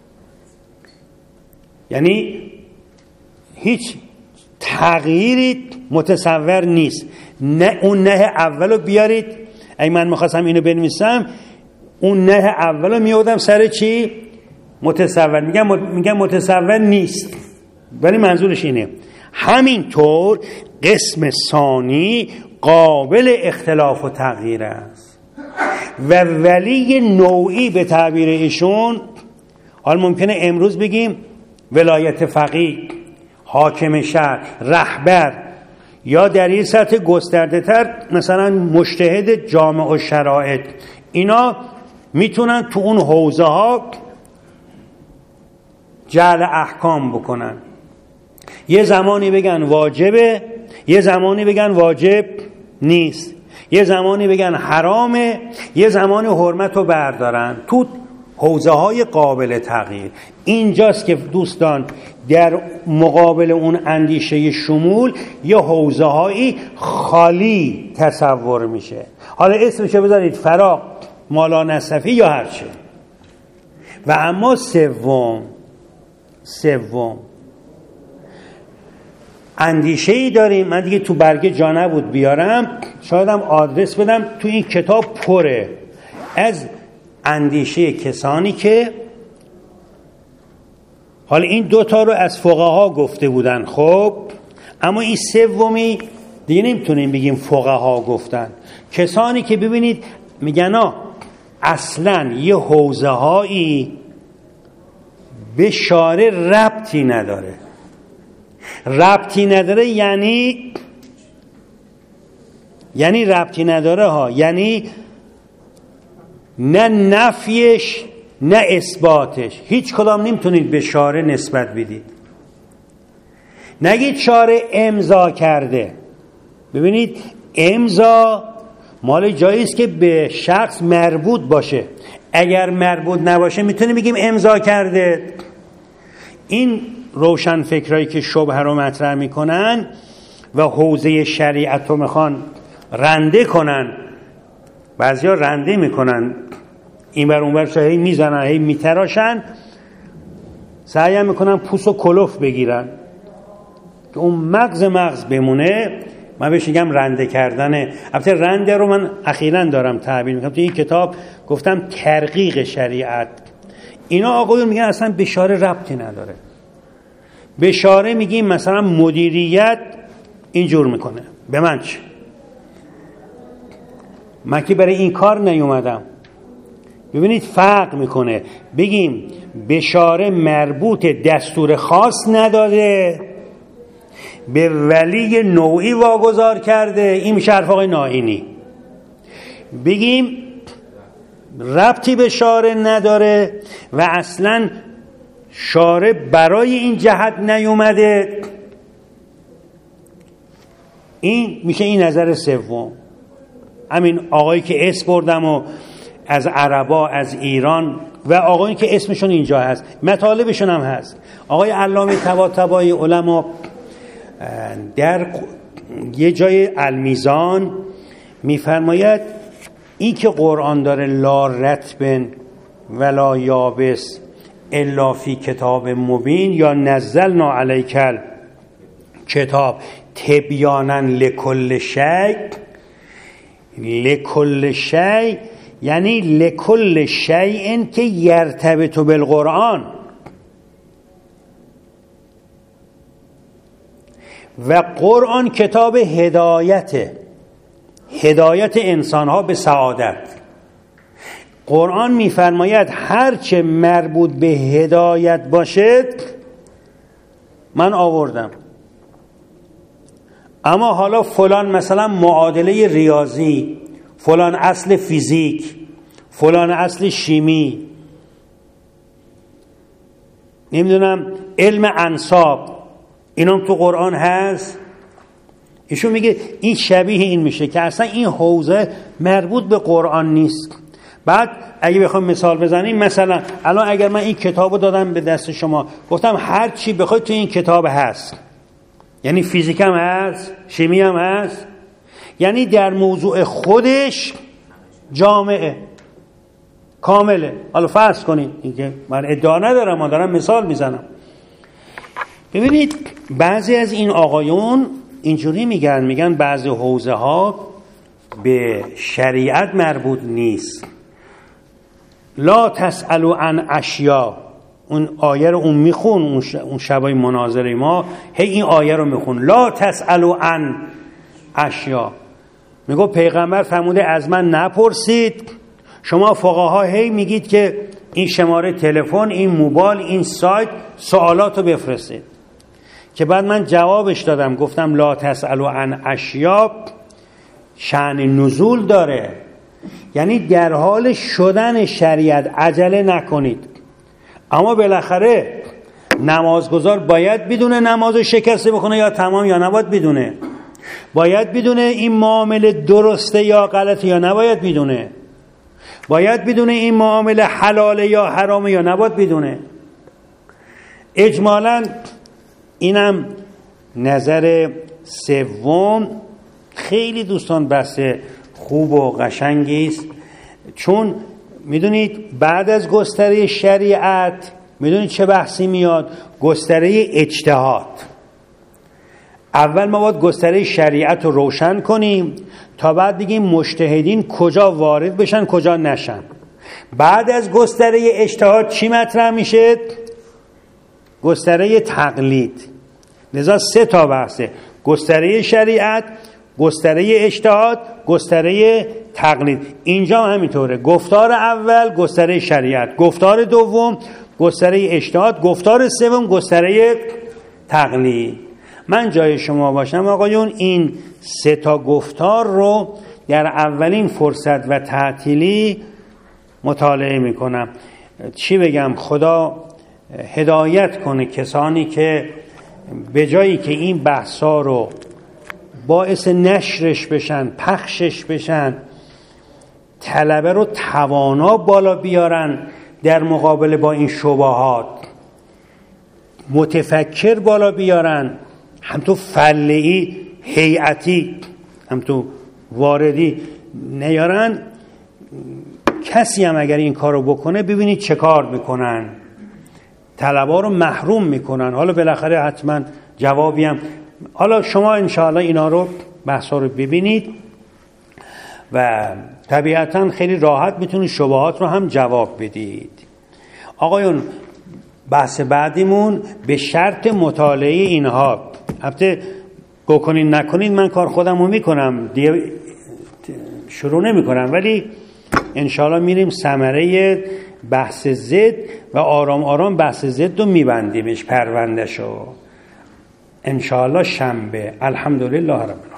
یعنی هیچ تغییری متصور نیست. نه اون نه اولو بیارید، اگه من میخواستم اینو بنویسم اون نه اولو میادم سر چی؟ متصور. میگم متصور نیست، ولی منظورش اینه. همینطور قسم ثانی قابل اختلاف و تغییر است و ولی نوعی به تعبیر ایشون، حال ممکنه امروز بگیم ولایت فقیه، حاکم شهر، رهبر، یا در این سطح گسترده تر مثلا مجتهد جامع و شرایط، اینا میتونن تو اون حوزه ها جعل احکام بکنن. یه زمانی بگن واجبه، یه زمانی بگن واجب نیست، یه زمانی بگن حرامه، یه زمانی حرمت رو بردارن تو حوزه های قابل تغییر. اینجاست که دوستان در مقابل اون اندیشه شمول یه حوزه هایی خالی تصور میشه. حالا اسمشو بذارید فراغ، مالا نصفی یا هرچه. و اما سوم اندیشه‌ای داریم، من دیگه تو برگه جا نبود بیارم، شایدم آدرس بدم، تو این کتاب پره از اندیشه کسانی که حالا این دوتا رو از فقها گفته بودن، خب اما این سومی دیگه نمیتونیم بگیم فقها گفتن. کسانی که ببینید میگن اصلا یه حوزه هایی به شارع ربطی نداره، یعنی ربطی نداره ها، یعنی نه نفیش نه اثباتش، هیچ کدام نمیتونید به شارع نسبت بدید. نگید شارع امضا کرده. ببینید امضا مال جایی است که به شخص مربوط باشه. اگر مربوط نباشه میتونیم بگیم امضا کرده. این روشن فکرایی که شبهه رو مطرح میکنن و حوزه شریعت رو میخوان رنده کنن، بعضیا رنده میکنن این بر اون بر، هی میزنن هی میتراشن، سعی میکنن پوست و کلوف بگیرن که اون مغز بمونه. من بهش میگم رنده کردنه. البته رنده رو من اخیراً دارم تعبیر میکنم. تو این کتاب گفتم ترقیق شریعت. اینا آقایون میگن اصلا به شارع ربطی نداره. به شارع میگیم مثلا مدیریت اینجور میکنه، به من چه؟ من که برای این کار نیومدم. ببینید فرق میکنه. بگیم به شارع مربوط دستور خاص نداده، به ولی نوعی واگذار کرده، این میشه حرف آقای نائینی. بگیم ربطی به شارع نداره و اصلا شارع برای این جهت نیومده، این میشه این نظر سوم. همین آقایی که اسم بردم و از عربا، از ایران و آقایی که اسمشون اینجا هست، مطالبشون هم هست. آقای علامه طباطبایی علما در یه جای المیزان میفرماید این که قرآن داره لا رطب ولا یابس الا فی کتاب مبین یا نزلنا علیک کتاب تبیانا لکل شیء، یعنی لکل شیء که یرتبط بالقرآن. و قرآن کتاب هدایت انسانها به سعادت. قرآن میفرماید هرچه مربوط به هدایت باشد من آوردم. اما حالا فلان مثلا معادله ریاضی، فلان اصل فیزیک، فلان اصل شیمی، نمیدونم علم انساب، اینم تو قرآن هست. ایشون میگه این شبیه این میشه که اصلا این حوزه مربوط به قرآن نیست، بعد اگه بخوام مثال بزنیم، مثلا الان اگر من این کتابو دادم به دست شما، گفتم هر چی بخواید تو این کتاب هست، یعنی فیزیک هم هست، شیمی هم هست، یعنی در موضوع خودش جامعه کامله. حالا فرض کنید، اینکه من ادعا ندارم، من دارم مثال میزنم. ببینید بعضی از این آقایون اینجوری میگن بعضی حوزه ها به شریعت مربوط نیست. لا تسألوا عن اشیا، اون آیه رو میخون اون شبای مناظره ما، هی این آیه رو میخون، لا تسألوا عن اشیا. میگه پیغمبر فرموده از من نپرسید. شما فقها هی میگید که این شماره تلفن، این موبایل، این سایت، سوالاتو بفرستید. که بعد من جوابش دادم، گفتم لا تسألوا عن اشیا شأن نزول داره، یعنی در حال شدن شریعت عجله نکنید. اما بالاخره نمازگزار باید بدونه نمازو شکسته بکنه یا تمام، یا نباید بدونه؟ باید بدونه این معامله درسته یا غلطه یا نباید بدونه؟ باید بدونه این معامله حلاله یا حرامه یا نباید بدونه؟ اجمالاً اینم نظر سوم. خیلی دوستان بحث خوب و قشنگی است، چون میدونید بعد از گستره شریعت میدونید چه بحثی میاد؟ گستره اجتهاد. اول ما باید گستره شریعت رو روشن کنیم تا بعد بگیم مجتهدین کجا وارد بشن کجا نشن. بعد از گستره اجتهاد چی مطرح میشه؟ گستره تقلید. لذا 3 تا بحثه: گستره شریعت، گستره اجتهاد، گستره تقلید. اینجا همینطوره، گفتار اول گستره شریعت، گفتار دوم گستره اجتهاد، گفتار سوم گستره تقلید. من جای شما باشم آقایون این 3 تا گفتار رو در اولین فرصت و تعطیلی مطالعه میکنم. چی بگم؟ خدا هدایت کنه کسانی که به جایی که این بحثا رو باعث نشرش بشن، پخشش بشن، طلبه رو توانا بالا بیارن در مقابله با این شبهات، متفکر بالا بیارن، هم تو فلهی هیئتی هم تو واردی نیارن. کسی هم اگر این کارو بکنه ببینید چه کار میکنن، طلبا رو محروم میکنن. حالا بالاخره حتما جوابی هم، حالا شما انشاءالله اینا رو بحثا رو ببینید و طبیعتا خیلی راحت میتونید شبهات رو هم جواب بدید. آقایون بحث بعدیمون به شرط مطالعه اینها، البته بکنین نکنین من کار خودم رو میکنم دیگه، شروع نمی کنم، ولی انشاءالله میریم ثمره بحث ضد و آرام آرام بحث ضد رو میبندیمش، پرونده شو انشاءالله شنبه. الحمدلله رب العالمین.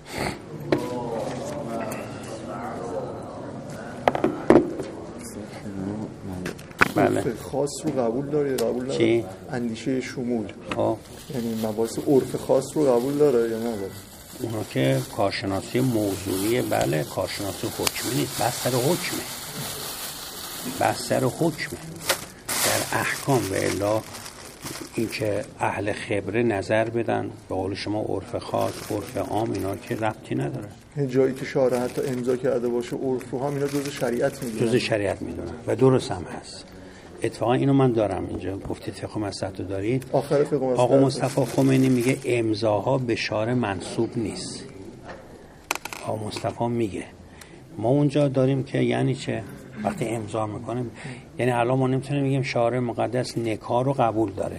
بله. خاص رو قبول داره قبول نداره؟ چی؟ اندیشه شمول. یعنی مباحث عرف خاص رو قبول داره یا نه؟ اونا که کارشناسی موضوعیه. بله، کارشناسی حکمی نیست، بستر حکمه، بستر حکمه در احکام. و الا این که اهل خبره نظر بدن به قول شما عرف خاص، عرف عام، اینا که ربطی نداره. جایی که شارع حتی امضا کرده باشه عرف رو هم اینا جزء شریعت میدونن، جزء شریعت میدونن و درست هم هست. اتفاقا اینو من دارم اینجا، گفتید فقه مصلحت رو دارید. آخر فقه مصلحت آقا مصطفی خمینی میگه امضاها به شارع منسوب نیست. آقا مصطفی میگه ما اونجا داریم که یعنی چه؟ وقتی امضا میکنیم یعنی الان ما نمیتونیم بگیم شارع مقدس نکاح رو قبول داره،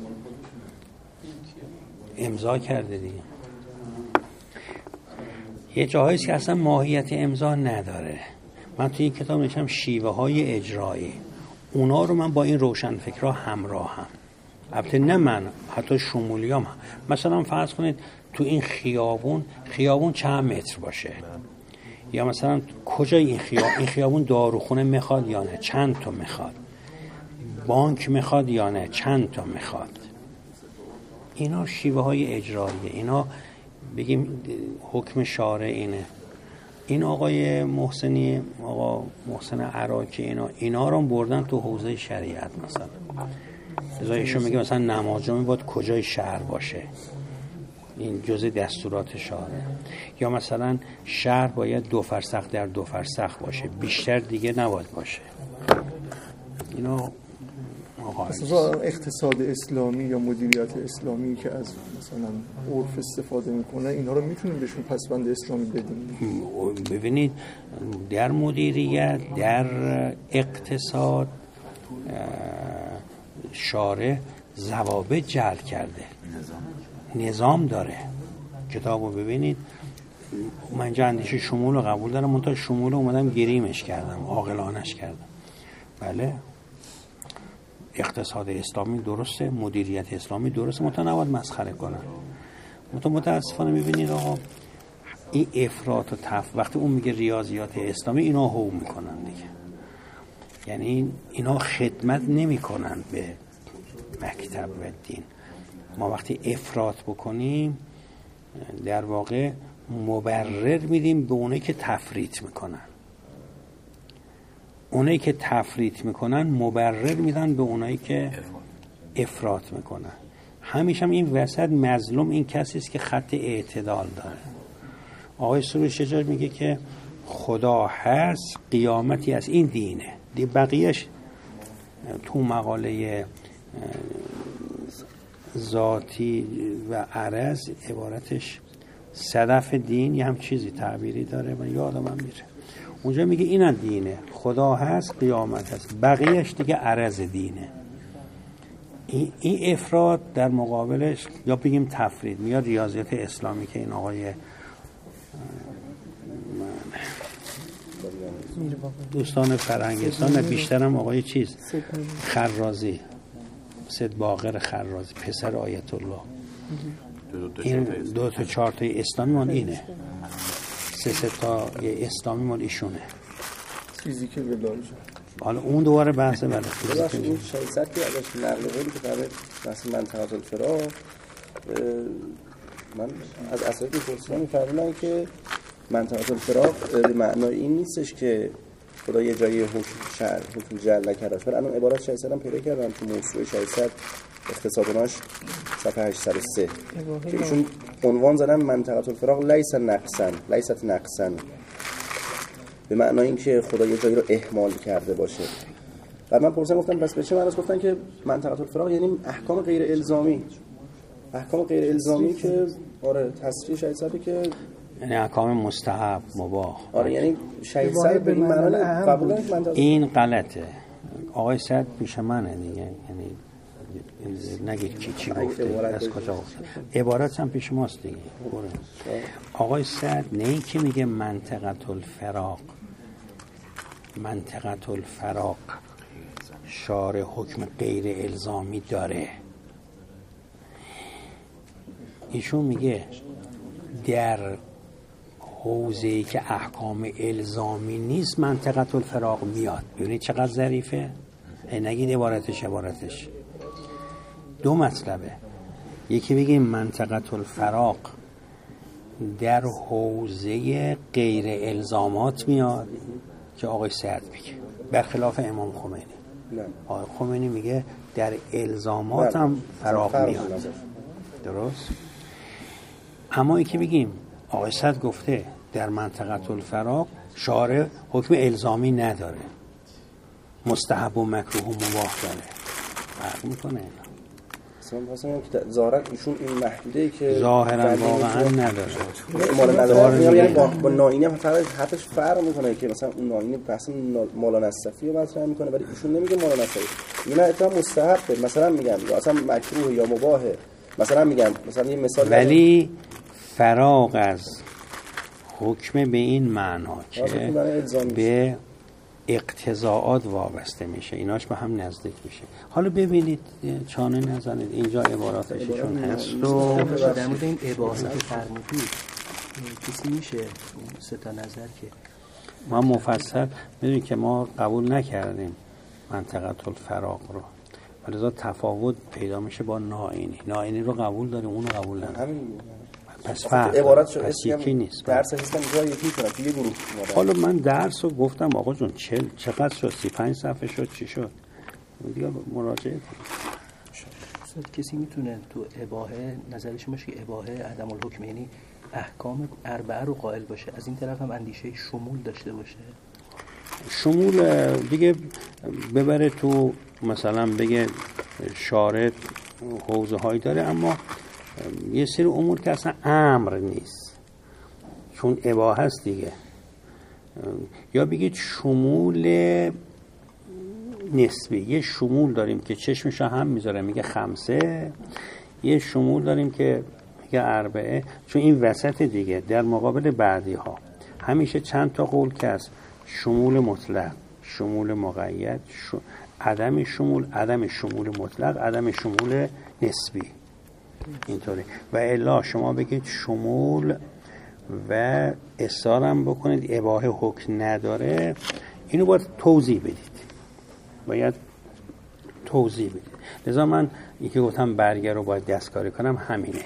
امضا کرده دیگه. یه جاهایی که اصلا ماهیت امضا نداره. من توی این کتاب نوشتم شیوه های اجرایی، اونا رو من با این روشنفکرها همراهم. البته نه من، حتی شمولیام هم. مثلا فرض کنید تو این خیابون چند متر باشه، یا مثلا کجا این خیابون داروخونه میخواد یا نه، چند تا میخواد، بانک میخواد یا نه، چند تا میخواد. اینا شیوه های اجراییه، اینا بگیم حکم شارع اینه. این آقای محسنی، آقا محسن عراقی، اینا رو بردن تو حوزه شریعت. مثلا ایشون میگه مثلا نمازجمعه باید کجای شهر باشه، این جزء دستورات شهره. یا مثلا شهر باید 2 فرسخ در 2 فرسخ باشه، بیشتر دیگه نباید باشه. اینا مثلا اقتصاد اسلامی یا مدیریت اسلامی که از مثلا عرف استفاده میکنه، اینا رو میتونیم بهشون پسوند اسلامی بدیم؟ ببینید در مدیریت، در اقتصاد شارع ضوابط جعل کرده، نظام داره. کتابو ببینید، من اندیشه شمول رو قبول دارم، منتها شمول رو اومدم گریمش کردم، عاقلانش کردم. بله اقتصاد اسلامی درسته، مدیریت اسلامی درسته، متناوب مسخره کنن. متاسفانه میبینید آقا این افراط و وقتی اون میگه ریاضیات اسلامی، اینا هو میکنن دیگه. یعنی اینا خدمت نمیکنن به مکتب و دین. ما وقتی افراط بکنیم در واقع مبرر میدیم به اونایی که تفریط میکنن. اونایی که تفریط میکنن مبرر میدن به اونایی که افراط میکنن. همیشه هم این وسط مظلوم این کسی است که خط اعتدال داره. آقای سروش شجاع میگه که خدا هست، قیامتی از این دینه. دی بقیهش تو مقاله ذاتی و عرض عبارتش صدف دین یه هم چیزی تعبیری داره، من یادم میره. اونجا میگه این دینه، خدا هست، قیامت هست، بقیهش دیگه عرض دینه. این افراد در مقابلش یا بگیم تفرید میاد ریاضیات اسلامی که این آقای دوستان فرهنگستان، بیشترم آقای چیز خرازی، سید باقر خرازی، پسر آیت الله، این 2 تا 4 تا اسلامی مال اینه، 3 تا اسلامی مال ایشونه. فیزیک ولایت. حالا اون دوباره بحثه. بله این 600 که ازش نقل قولی که برای مثلا منطقه الفراق، من از اساتید پرسیدم می‌فرمایند که منطقه الفراق به معنای این نیستش که خدا یه جایی حکم جعل نکرده. ولی الان عبارت 600 هم پیدا کردم تو موسوعه 600 اقتصادناش صفحه 803 که ایشون عنوان زدن منطقه الفراق لیست نقصن، به معنای این که خدا یه جایی رو اهمال کرده باشه. بعد من پرسیدم گفتم پس به چه معنی؟ گفتن که منطقه الفراق یعنی احکام غیر الزامی که آره تصریح 600 که یعنی احکام مستحب مباح. آره یعنی 600 به این معنی قبول دارید؟ این غلطه. آقای سعد پیش منه دیگه، یعنی نگید کی چی گفته، از کجا گفته. عبارت هم پیش ماست دیگه. آقای سعد نه این که میگه منطقه الفراق شارع حکم غیر الزامی داره. ایشون میگه در حوزه‌ای که احکام الزامی نیست منطقه الفراق میاد. ببینید چقدر ظریفه. نگید عبارتش 2 مطلبه. یکی بگیم منطقه الفراق در حوزه غیر الزامات میاد که آقای سعد میگه، برخلاف امام خمینی. آقای خمینی میگه در الزامات هم فراق میاد. درست؟ اما یکی بگیم آقای سعد گفته در منطقه الفراق شارع حکم الزامی نداره، مستحب و مکروه و مباح داره، فرق میکنه. مثلا ظاهرا ایشون این محدوده‌ای که ظاهرا واقعا نداره، یعنی با ناینی هم حرفش فرق میکنه که مثلا اون ناینی بحث مولانا نصفی رو مطرح میکنه ولی ایشون نمیگه مولانا نصفی، اینا اتفاقا مستحبه، مثلا میگن یا اصلا مکروه یا مباحه، مثلا میگن مثلا یه مثال ولی فراغ از حکم به این معنا که به اقتضاعات وابسته میشه، ایناش به هم نزدیک میشه. حالا ببینید چانه نزنید، اینجا عباراتش چون هست و در مورد این عبارات فرمودید کسی میشه 3 تا نظر که ما مفصل میدونید که ما قبول نکردیم منطقه الفراق رو، ولذا تفاوت پیدا میشه با ناینی رو قبول داریم، اونو قبول نداریم. پس فرق عبارت پس یکی نیست. درس هستم جای یکی کنم توی گروه اومدن. حالا من درس رو گفتم آقا جون چقدر شد 35 صفحه شد چی شد دیگه مراجعه کنم. کسی میتونه تو اباحه نظرش باشه که اباحه عدم الحکم یعنی احکام اربعه رو قائل باشه، از این طرف هم اندیشه شمول داشته باشه؟ شمول دیگه ببره تو مثلا بگه شارع حوزه هایی داره اما یه سری امور که اصلا امر نیست چون اباحه است دیگه. یا بگید شمول نسبی، یه شمول داریم که چشمش هم میذاره میگه 5، یه شمول داریم که میگه 4، چون این وسط دیگه در مقابل بعدی ها همیشه چند تا قول که از شمول مطلق، شمول مقید، عدم شمول مطلق، عدم شمول نسبی اینطوری. و الا شما بگید شمول و اصرارم بکنید اباحه حکم نداره، اینو باید توضیح بدید، لذا من این که گفتم برگر رو باید دستکاری کنم همینه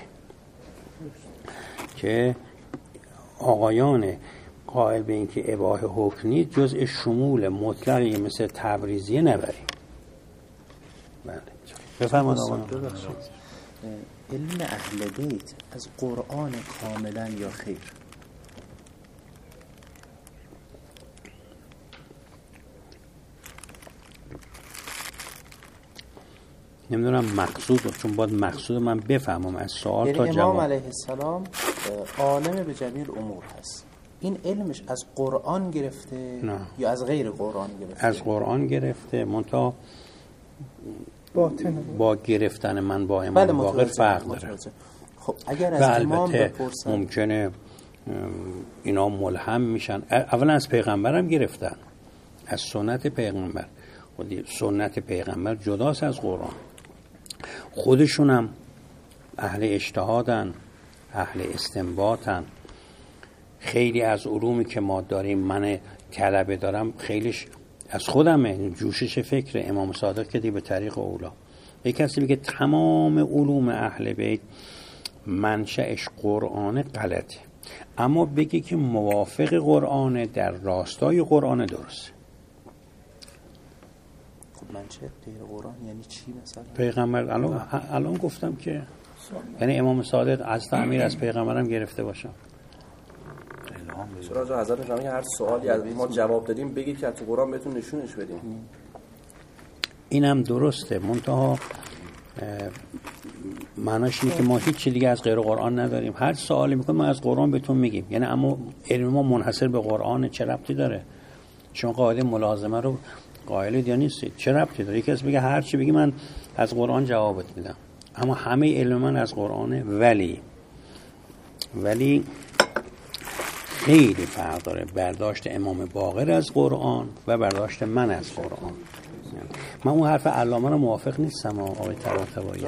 که آقایان قائل به این که اباحه حکم نیست جزء شمول مطلقی مثل تبریزیه نبریم. بله بفرمایید آقایان. علم اهل بیت از قرآن کاملا یا خیر؟ نمیدونم مقصود، چون باید مقصود من بفهمم از سوال یعنی تا جواب. امام علیه السلام عالم به جمیع امور هست، این علمش از قرآن گرفته نه. یا از غیر قرآن گرفته؟ از قرآن گرفته، منتها باطن با گرفتن من با امام باقر فرق داره. خب اگر از و امام البته بپرسن ممکنه اینا ملهم میشن. اولا از پیغمبرم گرفتن، از سنت پیغمبر. خودی سنت پیغمبر جداست از قرآن. خودشونم اهل اجتهادن، اهل استنباطن. خیلی از علومی که ما داریم، من طلبه دارم، خیلیش از خودمه، جوشش فکر امام صادق که دی به طریق اولا. یک کسی بگه تمام علوم اهل بیت منشأش قرآن غلطه، اما بگه که موافق قرآن در راستای قرآن درست. خب منشأ غیر قرآن یعنی چی مثلا؟ پیغمبر الان گفتم که یعنی امام صادق از تعمیر از پیغمبرم گرفته باشم. چرا حضرت فرمودن هر سوالی از ما جواب دادیم بگید که تو قرآن بهتون نشونش بدیم. اینم درسته، منتها معناش اینه که ما هیچ چیز دیگه از غیر قرآن نداریم. هر سوالی میکنیم ما از قرآن بهتون میگیم، یعنی اما علم ما منحصر به قرآن. چه ربطی داره؟ شما قاعده ملازمه رو قائل یا نیستید؟ چه ربطی داره؟ یکی از بگه هر چی بگی من از قرآن جوابت میدم، اما همه علم من از قرآنه. ولی خیلی فرق داره برداشت امام باقر از قرآن و برداشت من از قرآن. من اون حرف علامه رو موافق نیستم. آقای طباطبایی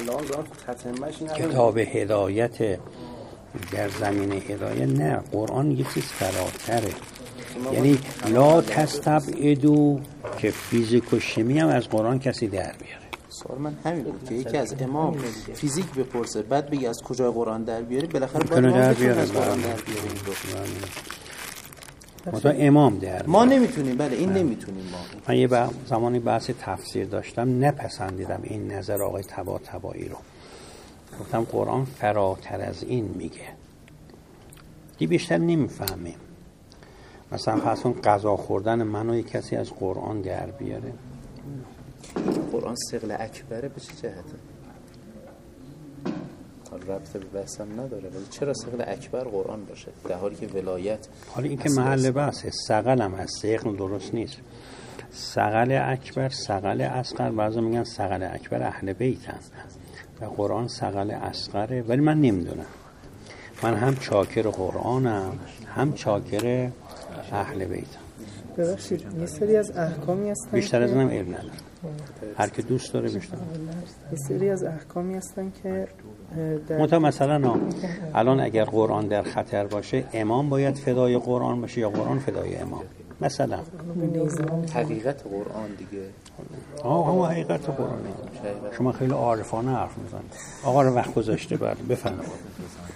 کتاب هدایت در زمین هدایت، نه، قرآن یه چیز فراتره. یعنی لا تستبعدوا که فیزیک و شیمی هم از قرآن کسی در بیاره. سوال من همین بود که یکی از امام فیزیک بپرسه بعد بگه از کجا قرآن در بیاری، بالاخره باید ما بتونیم از قرآن در بیاریم. مثلا امام در ما نمیتونیم. بله این نمیتونیم. من یه زمانی بحث تفسیر داشتم، نپسندیدم این نظر آقای طباطبایی رو. گفتم قرآن فراتر از این میگه، دی بیشتر نمیفهمیم. مثلا فرض کن غذا خوردن منو یک کسی از قرآن در بیاره. قرآن ثقل اکبره به چه جهته؟ ربط به بحثم نداره، ولی چرا ثقل اکبر قرآن باشه در حالی که ولایت؟ حالا این که محل بحثه. ثقل هم از ثقل درست نیست. ثقل اکبر، ثقل اصغر، بعضی میگن ثقل اکبر اهل بیتن و قرآن ثقل اصغره. ولی من نمیدونم، من هم چاکر قرآنم هم چاکر اهل بیتم. ببخشید یه سری از احکامی هستن بیشتر از اینم علم ندارم، هر که دوست داره بیشتر. یه سری از احکامی هستن که مثلا الان اگر قرآن در خطر باشه، امام باید فدای قرآن باشه یا قرآن فدای امام؟ مثلا حقیقت قرآن دیگه. همون حقیقت قرآنه. شما خیلی عارفانه حرف میزنید. آقا رو وقت گذاشته. بفرمایید.